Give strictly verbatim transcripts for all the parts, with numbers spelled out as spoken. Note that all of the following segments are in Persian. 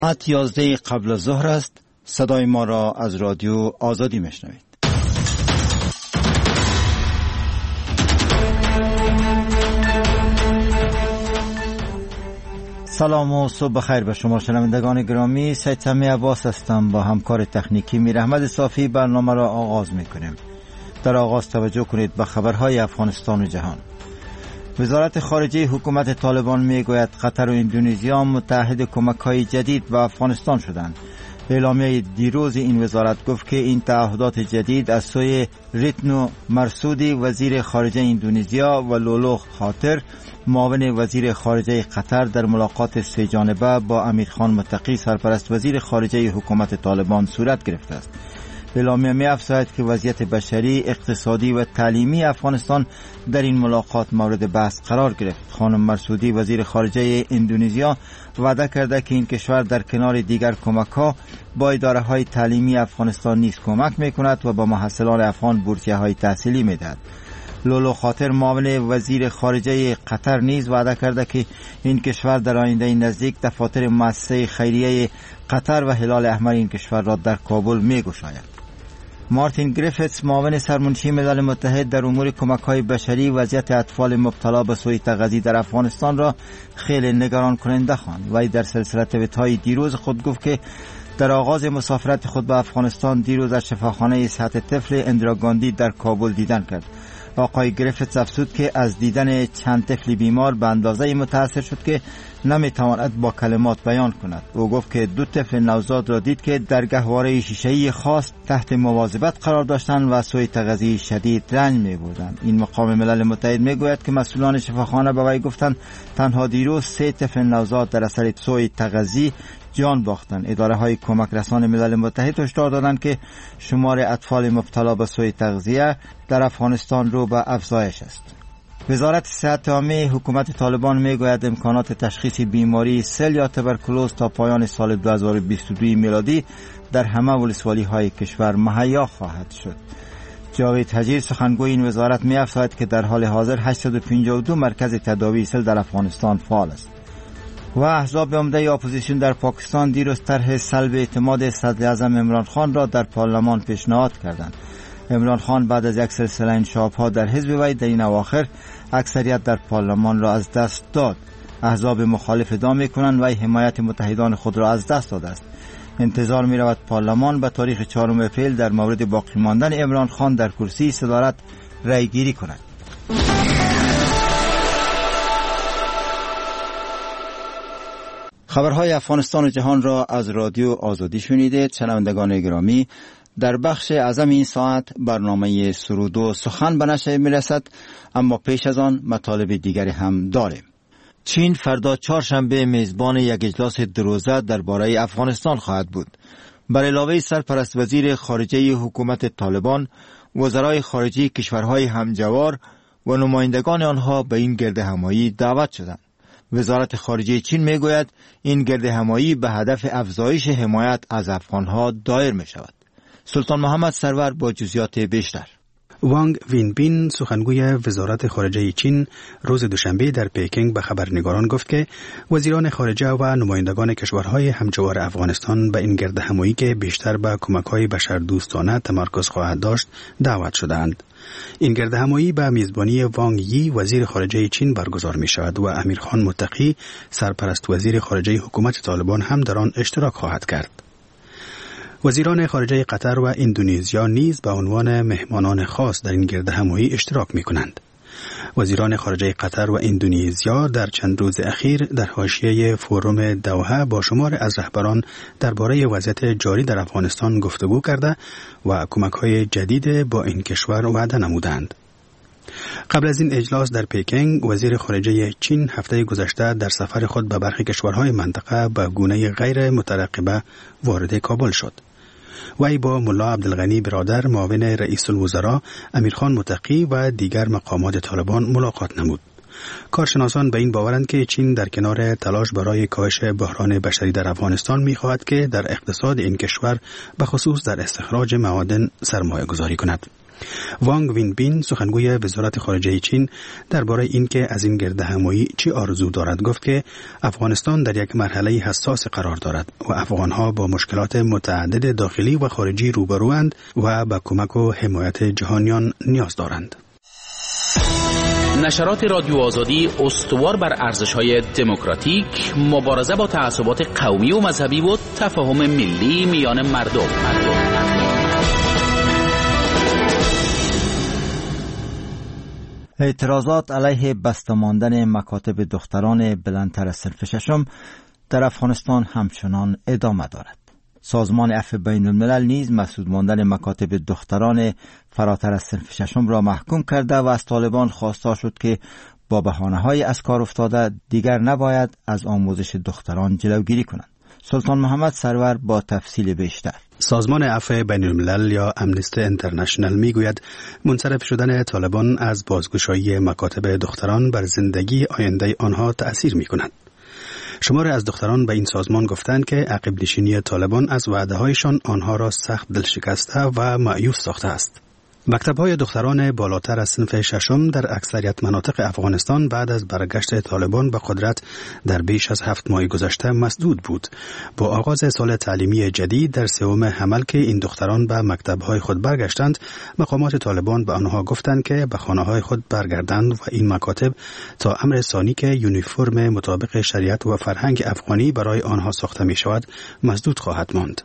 ساعت یازده قبل از ظهر است. صدای ما را از رادیو آزادی میشنوید. سلام و صبح بخیر به شما شنوندگان گرامی. سید سمی عباس هستم. با همکار تکنیکی میر احمد صافی برنامه را آغاز میکنیم. در آغاز توجه کنید به خبرهای افغانستان و جهان. وزارت خارجه حکومت طالبان میگوید قطر و اندونزیا متحد کمک‌های جدید به افغانستان شدند. اعلامیه دیروز این وزارت گفت که این تعهدات جدید از سوی ریتنو مرسودی وزیر خارجه اندونزیا و لولو خاطر معاون وزیر خارجه قطر در ملاقات سه جانبه با امیرخان متقی سرپرست وزیر خارجه حکومت طالبان صورت گرفته است. اعلامیه می افزاید که وضعیت بشری، اقتصادی و تعلیمی افغانستان در این ملاقات مورد بحث قرار گرفت. خانم مرسودی وزیر خارجه اندونزیا وعده کرده که این کشور در کنار دیگر کمک‌ها با اداره‌های تعلیمی افغانستان نیز کمک می‌کند و با محصلان افغان بورسیه‌های تحصیلی می‌دهد. لولو خاطر معاون وزیر خارجه قطر نیز وعده کرده که این کشور در آینده نزدیک دفاتر مؤسسه خیریه قطر و هلال احمر این کشور را در کابل می‌گشاید. مارتین گریفتس معاون سرمنشی ملل متحد در امور کمک‌های بشری وضعیت اطفال مبتلا به سوء تغذیه در افغانستان را خیلی نگران کننده خواند. وی در سلسله توییت‌های دیروز خود گفت که در آغاز مسافرت خود به افغانستان دیروز از شفاخانه صحت طفل اندرا گاندی در کابل دیدن کرد. آقای گریفتس افزود که از دیدن چند طفل بیمار به اندازه متاثر شد که نمیتواند با کلمات بیان کند. او گفت که دو طفل نوزاد را دید که در گهواره شیشه‌ای خاص تحت مواظبت قرار داشتند و سوء تغذیه شدید رنج می‌بردند. این مقام ملل متحد میگوید که مسئولان شفاخانه به وی گفتند تنها دیروز سه طفل نوزاد در اثر سوء تغذیه جان باختند. اداره های کمک رسان ملل متحد هشدار دادند که شمار اطفال مبتلا به سوء تغذیه در افغانستان رو به افزایش است. وزارت صحت عامه حکومت طالبان میگوید امکانات تشخیص بیماری سل یا تبرکلوز تا پایان سال دو هزار و بیست و دو میلادی در همه ولسوالی های کشور مهیا خواهد شد. جاوید حجیر سخنگوی این وزارت می افزاید که در حال حاضر هشتصد و پنجاه و دو مرکز تداوی سل در افغانستان فعال است. و احزاب عمده اپوزیسیون در پاکستان دیروز طرح سلب اعتماد صدر اعظم عمران خان را در پارلمان پیشنهاد کردند. عمران خان بعد از یک سلسله انشاب‌ها در حزب وی در این اواخر اکثریت در پارلمان را از دست داد. احزاب مخالف ادعا می‌کنند وی حمایت متحدان خود را از دست داده است. انتظار می‌رود پارلمان به تاریخ چهارم اپریل در مورد باقی ماندن عمران خان در کرسی صدارت رأی گیری کند. خبرهای افغانستان و جهان را از رادیو آزادی شنیدید. شنوندگان گرامی، در بخش اعظم این ساعت برنامه سرود و سخن به نشر میرسد، اما پیش از آن مطالب دیگری هم داریم. چین فردا چهارشنبه میزبان یک اجلاس دروزه درباره افغانستان خواهد بود. بر علاوه سرپرست وزیر خارجه حکومت طالبان، وزرای خارجه کشورهای همجوار و نمایندگان آنها به این گرد همایی دعوت شدند. وزارت خارجه چین میگوید این گرد همایی به هدف افزایش حمایت از افغانها دایر می شود. سلطان محمد سرور با جزئیات بیشتر. وانگ وینبین سخنگوی وزارت خارجه چین روز دوشنبه در پکینگ به خبرنگاران گفت که وزیران خارجه و نمایندگان کشورهای همجوار افغانستان به این گرد همایی که بیشتر به کمک‌های بشردوستانه تمرکز خواهد داشت دعوت شدند. این گرد همایی به میزبانی وانگ یی وزیر خارجه چین برگزار می شود و امیرخان متقی سرپرست وزیر خارجه حکومت طالبان هم در آن اشتراک خواهد کرد. وزیران خارجه قطر و اندونزیا نیز به عنوان مهمانان خاص در این گرد همایی اشتراک می کنند. وزیران خارجه قطر و اندونزیا در چند روز اخیر در حاشیه فوروم دوحه با شمار از رهبران درباره وضعیت جاری در افغانستان گفتگو کرده و کمک‌های جدید با این کشور وعده نمودند. قبل از این اجلاس در پکینگ، وزیر خارجه چین هفته گذشته در سفر خود به برخی کشورهای منطقه به گونه غیر مترقبه وارد کابل شد. وی با ملا عبدالغنی برادر معاون رئیس الوزراء، امیرخان متقی و دیگر مقامات طالبان ملاقات نمود. کارشناسان به این باورند که چین در کنار تلاش برای کاهش بحران بشری در افغانستان می‌خواهد که در اقتصاد این کشور به خصوص در استخراج معادن سرمایه گذاری کند. وانگ وینبین سخنگوی وزارت خارجه چین درباره اینکه از این گردهمایی چی آرزو دارد گفت که افغانستان در یک مرحله حساس قرار دارد و افغانها با مشکلات متعدد داخلی و خارجی روبروند و به کمک و حمایت جهانیان نیاز دارند. نشرات رادیو آزادی استوار بر ارزش‌های دموکراتیک، مبارزه با تعصبات قومی و مذهبی و تفاهم ملی میان مردم. اعتراضات علیه بسته ماندن مکاتب دختران بلندتر از صنف ششم در افغانستان همچنان ادامه دارد. سازمان عفو بین الملل نیز مسدود ماندن مکاتب دختران فراتر از صنف ششم را محکوم کرده و از طالبان خواسته شد که با بهانه‌های از کار افتاده دیگر نباید از آموزش دختران جلوگیری کنند. سلطان محمد سرور با تفصیل بیشتر. سازمان عفو بین الملل یا امنیستی اینترنشنال میگوید منصرف شدن طالبان از بازگشایی مکاتب دختران بر زندگی آینده آنها تأثیر می‌کند. شمار از دختران به این سازمان گفتند که عقب نشینی طالبان از وعده‌هایشان آنها را سخت دلشکسته و مایوس ساخته است. مکتب‌های دختران بالاتر از صنف ششم در اکثریت مناطق افغانستان بعد از برگشت طالبان به قدرت در بیش از هفت ماه گذشته مسدود بود. با آغاز سال تعلیمی جدید در سوم حمل که این دختران به مکتب‌های خود برگشتند، مقامات طالبان به آنها گفتند که به خانه‌های خود برگردند و این مکاتب تا امر ثانی که یونیفرم مطابق شریعت و فرهنگ افغانی برای آنها ساخته می‌شود مسدود خواهد ماند.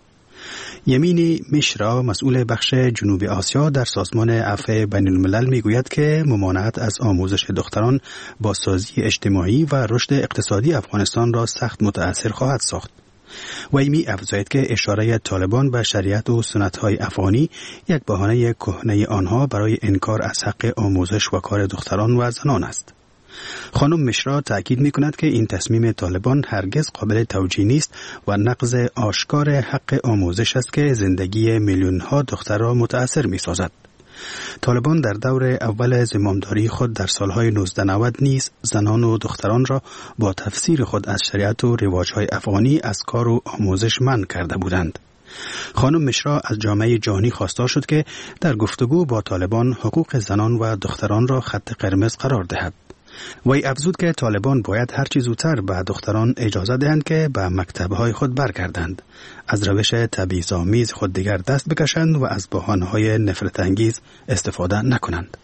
یمینی میشرا مسئول بخش جنوب آسیا در سازمان عفو بین الملل میگوید که ممانعت از آموزش دختران با سازی اجتماعی و رشد اقتصادی افغانستان را سخت متأثر خواهد ساخت. و می افزاید که اشاره طالبان به شریعت و سنت‌های افغانی یک بهانه کهنه آنها برای انکار از حق آموزش و کار دختران و زنان است. خانم مشرا تأکید می کند که این تصمیم طالبان هرگز قابل توجیه نیست و نقض آشکار حق آموزش است که زندگی میلیون ها دختر را متأثر می سازد. طالبان در دور اول زمامداری خود در سالهای نوزده نود نیز زنان و دختران را با تفسیر خود از شریعت و رواج‌های افغانی از کار و آموزش منع کرده بودند. خانم مشرا از جامعه جهانی خواسته شد که در گفتگو با طالبان حقوق زنان و دختران را خط قرمز قرار دهد. وی افزود که طالبان باید هر چه زودتر به دختران اجازه دهند که به مکتب‌های خود برگردند، از روش تبعیض‌آمیز خود دیگر دست بکشند و از بهانه‌های نفرت انگیز استفاده نکنند.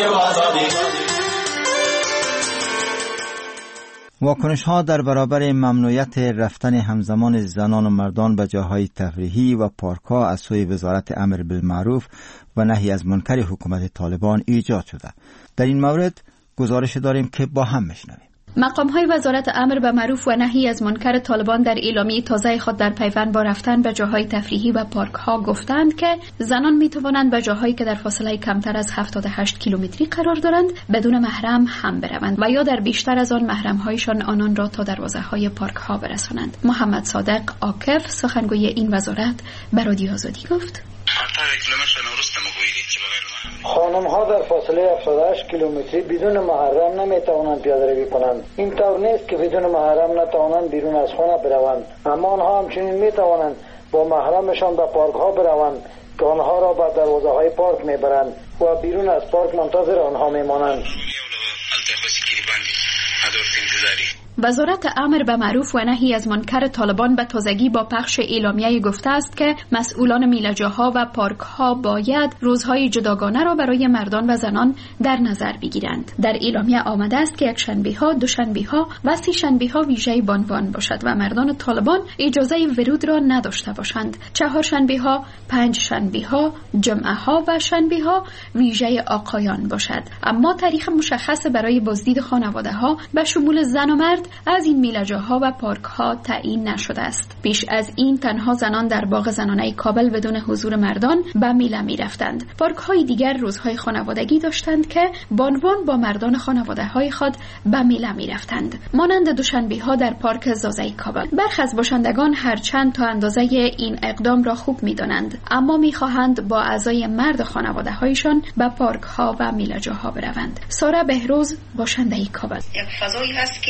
واکنش ها در برابر ممنوعیت رفتن همزمان زنان و مردان به جاهای تفریحی و پارک ها از سوی وزارت امر بالمعروف و نهی از منکر حکومت طالبان ایجاد شده. در این مورد گزارش داریم که با هم میشنویم. مقام‌های وزارت امر به معروف و نهی از منکر طالبان در اعلامیه تازه خود در پیوند با رفتن به جاهای تفریحی و پارک‌ها گفتند که زنان می‌توانند به جاهایی که در فاصله کمتر از هفتاد و هشت کیلومتری قرار دارند بدون محرم هم بروند و یا در بیشتر از آن محرم‌هایشان آنان را تا دروازه‌های پارک‌ها برسانند. محمد صادق عاکف سخنگوی این وزارت به رادیو آزادی گفت: خانم ها در فاصله هفتاد و هشت کیلومتری بدون محرم نمیتوانند پیاده روی کنند. این طور نیست که بدون محرم نتوانند بیرون از خانه بروند، اما آنها همچنین میتوانند با محرمشان به پارک ها بروند که آنها را به دروازه های پارک میبرند و بیرون از پارک منتظر آنها میمانند. وزارت امر به معروف و نهی از منکر طالبان به تازگی با پخش اعلامیه گفته است که مسئولان میله‌جاها و پارک‌ها باید روزهای جداگانه را برای مردان و زنان در نظر بگیرند. در اعلامیه آمده است که یکشنبه‌ها، دوشنبه‌ها و سه‌شنبه‌ها ویژه بانوان باشد و مردان طالبان اجازه ورود را نداشته باشند. چهارشنبه‌ها، پنجشنبه‌ها، جمعه‌ها و شنبه‌ها ویژه آقایان باشد. اما تاریخ مشخص برای بازدید خانواده‌ها به شمول زن و مرد از این میله‌جاها و پارک‌ها تعیین نشده است. پیش از این تنها زنان در باغ زنانه کابل بدون حضور مردان به میله می‌رفتند. پارک‌های دیگر روزهای خانوادگی داشتند که بانوان با مردان خانواده‌های خود به میله می‌رفتند. مانند دوشنبه‌ها در پارک زازای کابل. برخی از باشندگان هرچند تا اندازه این اقدام را خوب می‌دانند، اما می‌خواهند با اعضای مرد خانواده‌هایشان به پارک‌ها و میله‌جاها بروند. ساره بهروز باشنده کابل. یک فضایی هست که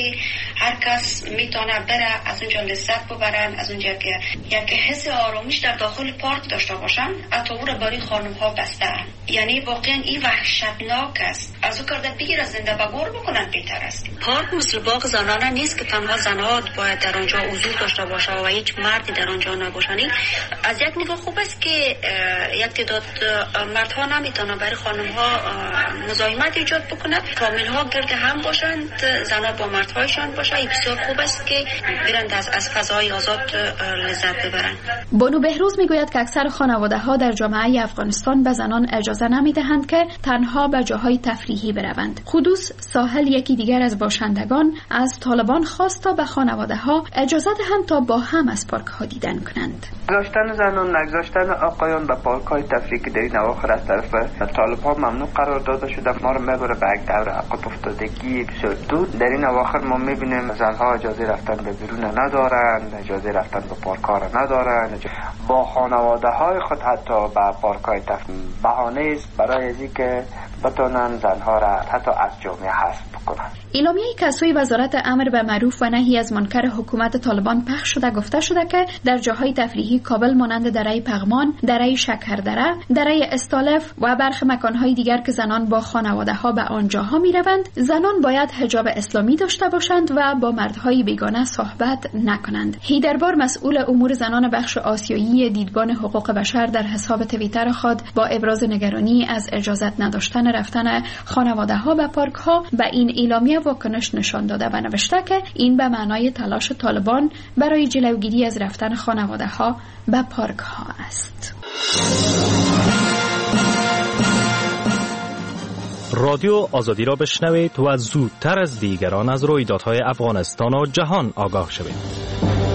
هر کس میتونه بره از اونجا لذت ببرن، از اونجا که یک حس آرامش در داخل پارک داشته باشن. حتی او را برای خانم ها بسته، یعنی واقعا این وحشتناک است. از او کرده بگیر زنده بگور بکنن بهتر است. پارک مثل باغ زنانه نیست که تنها زنها باید در آنجا حضور داشته باشه و هیچ مردی در آنجا نباشند. از یک نگاه خوب است که یک تعداد مردها نمیتونن برای خانم ها مزاحمت ایجاد بکنند، فامیل ها گرد هم باشند، زنها با مردهایشان باشه. این بسیار خوب است که برند از از فضای آزاد لذت ببرند. بانو بهروز میگوید که اکثر خانواده ها در جامعه افغانستان به زنان اجازه نمیدهند که تنها به جاهای تفریحی بروند. قدوس ساحل یکی دیگر از باشندگان از طالبان خواست تا به خانواده ها اجازه دهند تا با هم از پارک ها دیدن کنند. گذاشتن زنان، نگذاشتن آقایان به پارک های تفریحی در این اواخر از طرف طالبان ممنوع قرار داده شده، ما رو میبره به یک دور عقب افتادگی بسیار دور. در این اواخر ما میبینیم زنها اجازه رفتن به بیرون ندارند، اجازه رفتن به پارک ها ندارند، با خانواده های خود حتی به پارک های تفریحی. بهانه است برای ازی که بتونن زنها را حتی از جامعه حذف بکنن. اعلامیه که از سوی وزارت امر به معروف و نهی از منکر حکومت طالبان پخش شده گفته شده که در جاهای تفریحی کابل مانند دره پغمان، دره شکردره، دره استالف و برخی مکانهای دیگر که زنان با خانواده ها به آنجاها می روند، زنان باید حجاب اسلامی داشته باشند و با مردهای بیگانه صحبت نکنند. هیدربار مسئول امور زنان بخش آسیایی دیدبان حقوق بشر در حساب توییتر خود با ابراز نگرانی از اجازت نداشتن رفتن خانواده ها به پارک ها به این اعلامیه واکنش نشان داده و نوشته که این به معنای تلاش طالبان برای جلوگیری از رفتن خانواده ها به پارک ها است. رادیو آزادی را بشنوید و زودتر از دیگران از رویدادهای افغانستان و جهان آگاه شوید.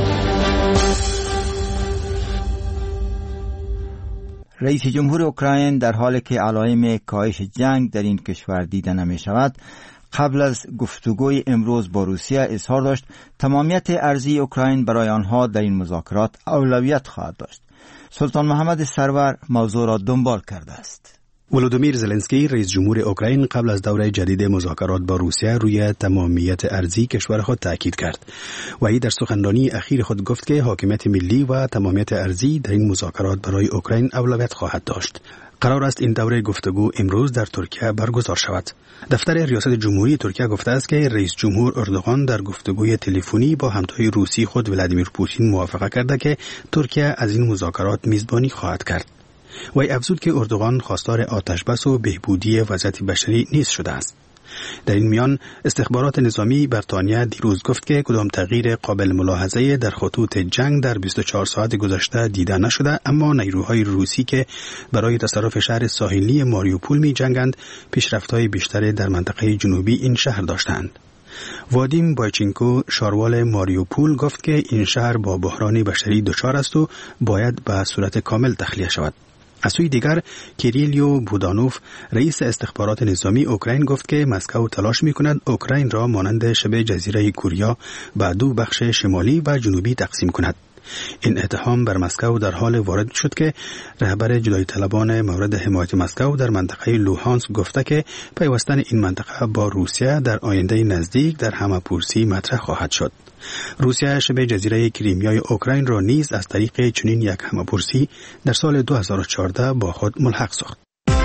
رئیس جمهور اوکراین در حالی که علائم کاهش جنگ در این کشور دیده نمی شود، قبل از گفتگوی امروز با روسیه اظهار داشت تمامیت ارضی اوکراین برای آنها در این مذاکرات اولویت خواهد داشت. سلطان محمد سرور موضوع را دنبال کرده است. ولودیمیر زلنسکی رئیس جمهور اوکراین قبل از دوره جدید مذاکرات با روسیه روی تمامیت ارضی کشور خود تاکید کرد و این در سخنرانی اخیر خود گفت که حاکمیت ملی و تمامیت ارضی در این مذاکرات برای اوکراین اولویت خواهد داشت. قرار است این دوره گفتگو امروز در ترکیه برگزار شود. دفتر ریاست جمهوری ترکیه گفته است که رئیس جمهور اردوغان در گفتگوی تلفنی با همتای روسی خود ولادیمیر پوتین موافقه کرده که ترکیه از این مذاکرات میزبانی خواهد کرد. وی افزود که اردوغان خواستار آتشبس و بهبودی وضعیت بشری نیز شده است. در این میان استخبارات نظامی بریتانیا دیروز گفت که کدام تغییر قابل ملاحظه در خطوط جنگ در بیست و چهار ساعت گذشته دیده نشده، اما نیروهای روسی که برای تصرف شهر ساحلی ماریوپول می جنگند پیشرفت‌های بیشتری در منطقه جنوبی این شهر داشتند. وادیم بایچینکو شاروال ماریوپول گفت که این شهر با بحران بشری دچار است و باید به صورت کامل تخلیه شود. از سوی دیگر کیریلیو بودانوف رئیس استخبارات نظامی اوکراین گفت که مسکو تلاش می‌کند اوکراین را مانند شبه جزیره کوریا به دو بخش شمالی و جنوبی تقسیم کند. این اتهام بر مسکو در حال وارد شد که رهبر جدایی طلبان مورد حمایت مسکو در منطقه لوهانسک گفته که پیوستن این منطقه با روسیه در آینده نزدیک در همه‌پرسی مطرح خواهد شد. روسیه شبه جزیره کریمیای اوکراین را نیز از طریق چنین یک همه‌پرسی در سال دو هزار و چهارده با خود ملحق ساخت.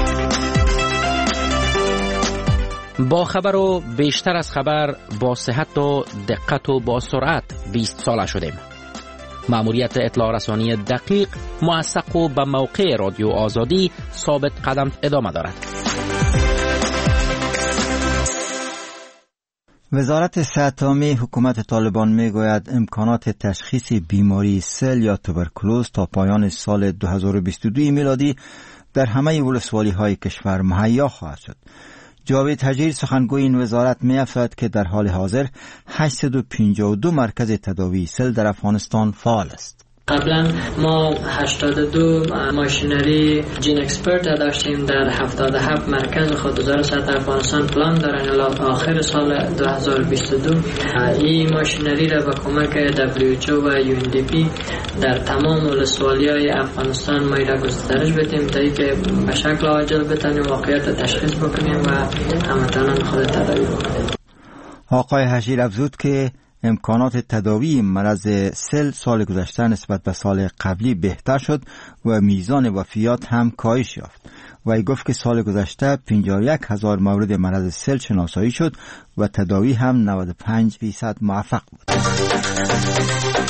با خبر و بیشتر از خبر، با صحت و دقت و با سرعت بیست ساله شدیم. مأموریت اطلاع رسانی دقیق، موثق و به موقع رادیو آزادی ثابت قدم ادامه دارد. وزارت صحت عامه حکومت طالبان میگوید امکانات تشخیص بیماری سل یا توبرکلوز تا پایان سال دو هزار و بیست و دو میلادی در همه ولسوالی های کشور مهیا خواهد شد. جاوید حجیر سخنگوی این وزارت می افزاید که در حال حاضر هشتصد و پنجاه و دو مرکز تداوی سل در افغانستان فعال است. قبلا ما هشتاد و دو ماشینری جین اکسپرت داشتیم در هفتاد و هفت مرکز خودگذار سطح افغانستان پلان دارن الی آخر سال دو هزار و بیست و دو. این ماشینری را با کمک دبلیو اچ او و یو ان دی پی در تمام ولسوالی‌های افغانستان ما را گسترش بدیم تا اینکه به شکل عاجل بتونیم واقعیت تشخیص بکنیم و هموطنان خود تداوی بکنیم. آقای حشیر افزود که امکانات تداوی مرض سل سال گذشته نسبت به سال قبلی بهتر شد و میزان وفیات هم کاهش یافت. وی گفت که سال گذشته پنجاه و یک هزار مورد مرض سل شناسایی شد و تداوی هم نود و پنج درصد موفق بود.